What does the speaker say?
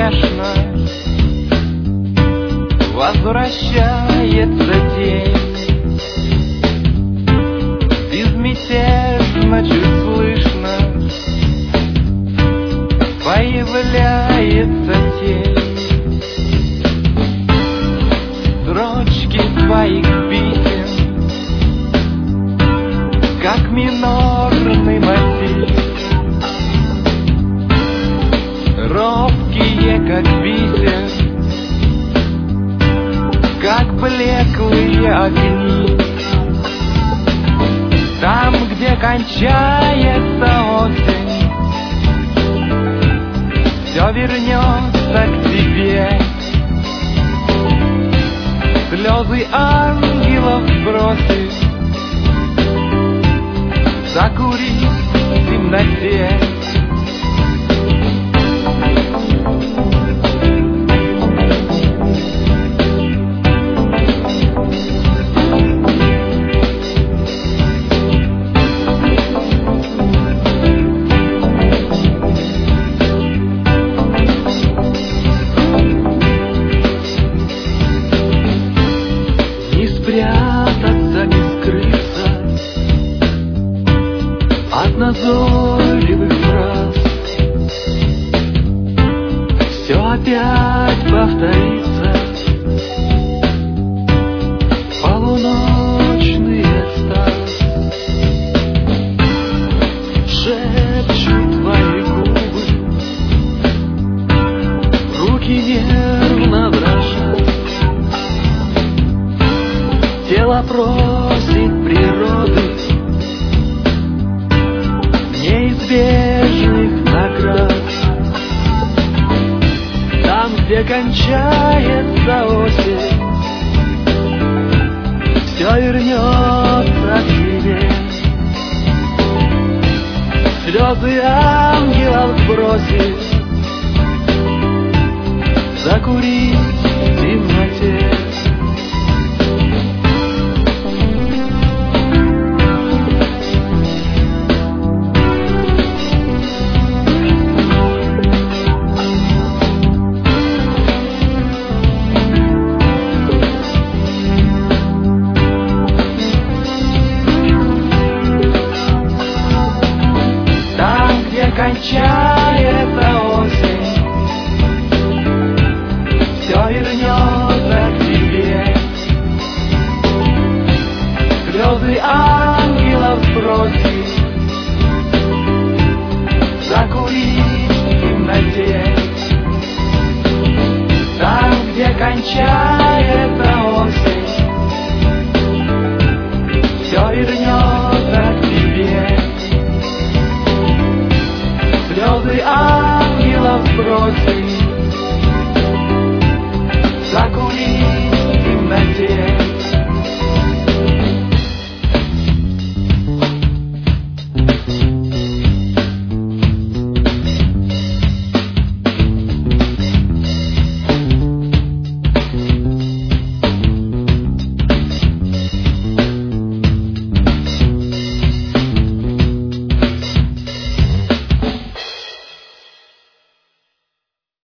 неспешно возвращается день. Безмятежно, чуть слышно появляется тень. Строчки твоих писем, как минорный мотив, робкие, как ветер, как блеклые огни. Там, где кончается осень, все вернется к тебе. Слезы ангелов бросит, закурить в темноте. Спрятаться, не скрыться от назойливых фраз. Все опять повторится, полуночный экстаз. Шепчут твои губы, руки нервно дрожат. Тело просит природы неизбежных наград. Там, где кончается осень, все вернется к тебе. Слезы ангелов бросит, закурить в темноте. Кончается осень, все вернется к тебе. Слезы ангелов бросит, закурить в темноте. Там, где кончается осень, все вернется к тебе. Слезы ангелов бросит,